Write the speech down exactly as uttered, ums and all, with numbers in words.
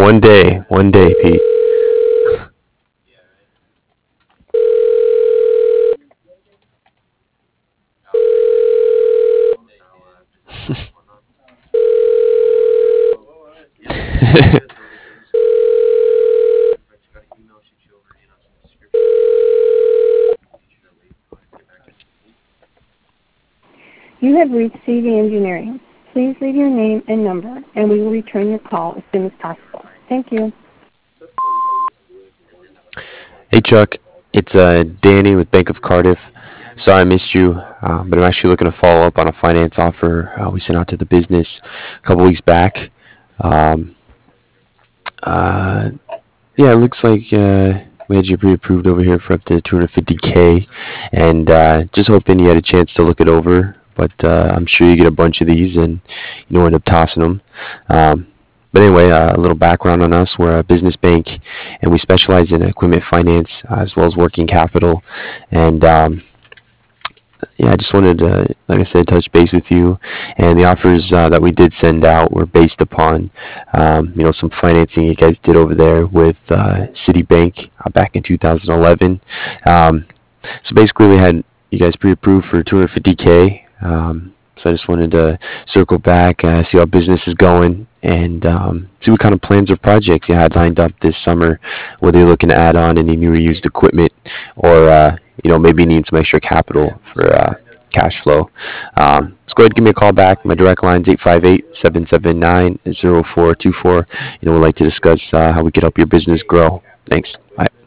one day, one day, Pete. You have reached C V Engineering. Please leave your name and number, and we will return your call as soon as possible. Thank you. Hey Chuck, it's uh, Danny with Bank of Cardiff. Sorry I missed you, uh, but I'm actually looking to follow up on a finance offer uh, we sent out to the business a couple weeks back. Um, uh, yeah, it looks like uh, we had you pre-approved over here for up to two hundred fifty k, and uh, just hoping you had a chance to look it over. But uh, I'm sure you get a bunch of these, and you don't end up tossing them. Um, but anyway, uh, a little background on us. We're a business bank, and we specialize in equipment finance uh, as well as working capital. And um, yeah, I just wanted to, like I said, touch base with you. And the offers uh, that we did send out were based upon, um, you know, some financing you guys did over there with uh, Citibank uh, back in two thousand eleven. Um, so basically, we had you guys pre-approved for two hundred fifty k. Um, so I just wanted to circle back, uh, see how business is going, and um, see what kind of plans or projects you had lined up this summer. Whether you're looking to add on any new or used equipment, or uh, you know maybe need some extra capital for uh, cash flow. Um, let's go ahead and give me a call back. My direct line is eight five eight, seven seven nine, zero four two four. You know, we'd like to discuss uh, how we can help your business grow. Thanks. Bye.